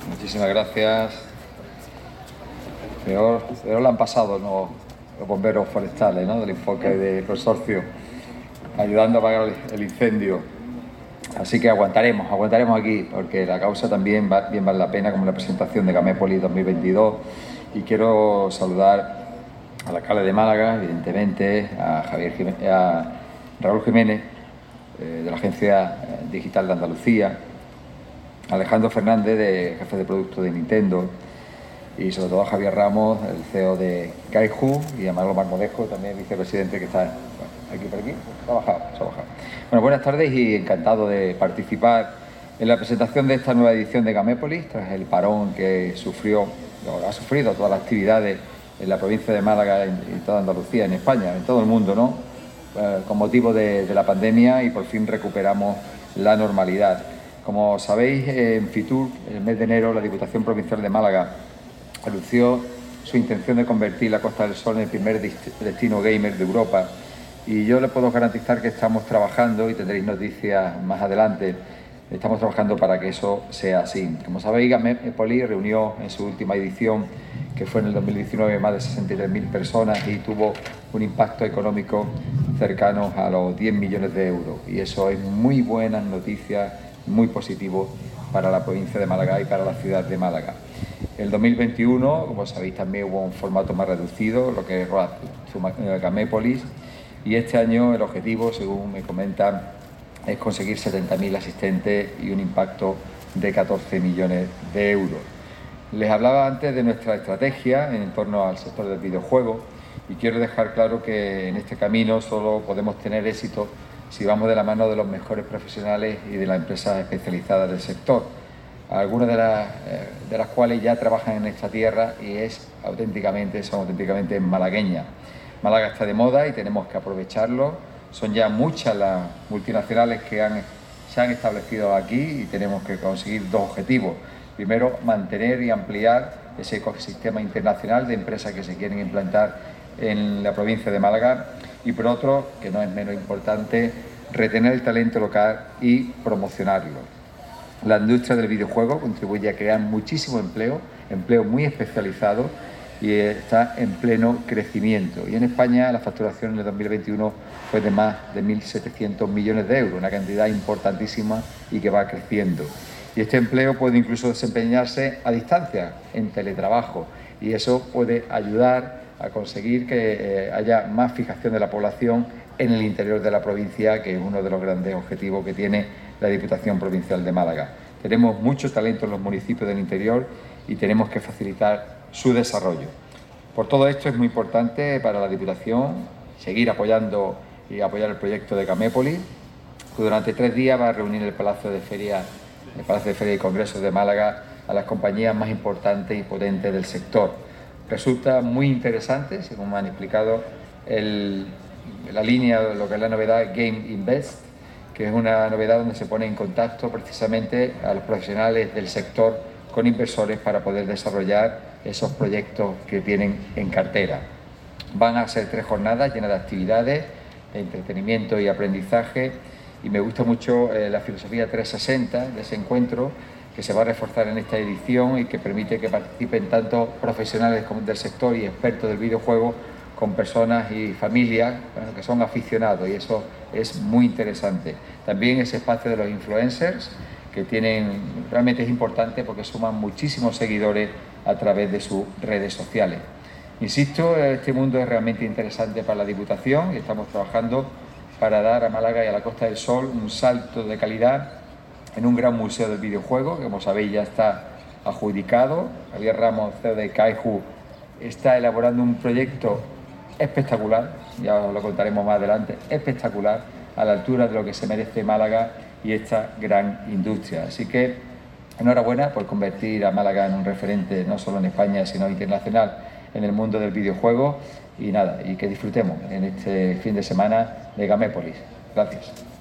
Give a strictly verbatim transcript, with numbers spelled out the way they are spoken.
Muchísimas gracias. Peor, peor lo han pasado, ¿no?, los bomberos forestales, ¿no?, del enfoque del consorcio, ayudando a apagar el incendio. Así que aguantaremos, aguantaremos aquí, porque la causa también va, bien vale la pena, como la presentación de Gamépolis dos mil veintidós. Y quiero saludar al alcalde de Málaga, evidentemente, a Javier Jiménez, a Raúl Jiménez, eh, de la Agencia Digital de Andalucía, a Alejandro Fernández, de jefe de producto de Nintendo, y sobre todo a Javier Ramos, el C E O de Kaiju, y a Manolo Marmolejo, también vicepresidente, que está bueno, aquí por aquí, se ha bajado, se ha bajado. Bueno, buenas tardes y encantado de participar en la presentación de esta nueva edición de Gamépolis, tras el parón que sufrió, o ha sufrido todas las actividades en la provincia de Málaga y en toda Andalucía, en España, en todo el mundo, ¿no?, eh, con motivo de, de la pandemia, y por fin recuperamos la normalidad. Como sabéis, en Fitur, en el mes de enero, la Diputación Provincial de Málaga anunció su intención de convertir la Costa del Sol en el primer destino gamer de Europa, y yo les puedo garantizar que estamos trabajando, y tendréis noticias más adelante, estamos trabajando para que eso sea así. Como sabéis, Gamépolis reunió en su última edición, que fue en el dos mil diecinueve, más de sesenta y tres mil personas y tuvo un impacto económico cercano a los diez millones de euros, y eso es muy buenas noticias, muy positivo para la provincia de Málaga y para la ciudad de Málaga. El dos mil veintiuno, como sabéis, también hubo un formato más reducido, lo que es Gamépolis, y este año el objetivo, según me comentan, es conseguir setenta mil asistentes y un impacto de catorce millones de euros. Les hablaba antes de nuestra estrategia en torno al sector del videojuego, y quiero dejar claro que en este camino solo podemos tener éxito si vamos de la mano de los mejores profesionales y de las empresas especializadas del sector, algunas de las, eh, de las cuales ya trabajan en esta tierra y es auténticamente, son auténticamente malagueñas. Málaga está de moda y tenemos que aprovecharlo. Son ya muchas las multinacionales que han, se han establecido aquí, y tenemos que conseguir dos objetivos. Primero, mantener y ampliar ese ecosistema internacional de empresas que se quieren implantar en la provincia de Málaga, y por otro, que no es menos importante, retener el talento local y promocionarlo. La industria del videojuego contribuye a crear muchísimo empleo, empleo muy especializado, y está en pleno crecimiento. Y en España la facturación en el dos mil veintiuno fue de más de mil setecientos millones de euros, una cantidad importantísima y que va creciendo. Y este empleo puede incluso desempeñarse a distancia, en teletrabajo, y eso puede ayudar a conseguir que eh, haya más fijación de la población en el interior de la provincia, que es uno de los grandes objetivos que tiene la Diputación Provincial de Málaga. Tenemos mucho talento en los municipios del interior y tenemos que facilitar su desarrollo. Por todo esto es muy importante para la Diputación seguir apoyando y apoyar el proyecto de Gamépolis, que durante tres días va a reunir el Palacio de Feria, el Palacio de Feria y Congresos de Málaga a las compañías más importantes y potentes del sector. Resulta muy interesante, según me han explicado, el, la línea, lo que es la novedad Game Invest, que es una novedad donde se pone en contacto precisamente a los profesionales del sector con inversores para poder desarrollar esos proyectos que tienen en cartera. Van a ser tres jornadas llenas de actividades, de entretenimiento y aprendizaje, y me gusta mucho eh, la filosofía trescientos sesenta de ese encuentro, que se va a reforzar en esta edición y que permite que participen tanto profesionales como del sector y expertos del videojuego, con personas y familias, bueno, que son aficionados, y eso es muy interesante. También ese espacio de los influencers, que tienen, realmente es importante porque suman muchísimos seguidores a través de sus redes sociales. Insisto, este mundo es realmente interesante para la Diputación y estamos trabajando para dar a Málaga y a la Costa del Sol un salto de calidad en un gran museo del videojuego, que como sabéis ya está adjudicado. Javier Ramos, C E O de Kaiju, está elaborando un proyecto espectacular, ya os lo contaremos más adelante, espectacular, a la altura de lo que se merece Málaga y esta gran industria. Así que enhorabuena por convertir a Málaga en un referente no solo en España, sino internacional en el mundo del videojuego, y nada, y que disfrutemos en este fin de semana de Gamépolis. Gracias.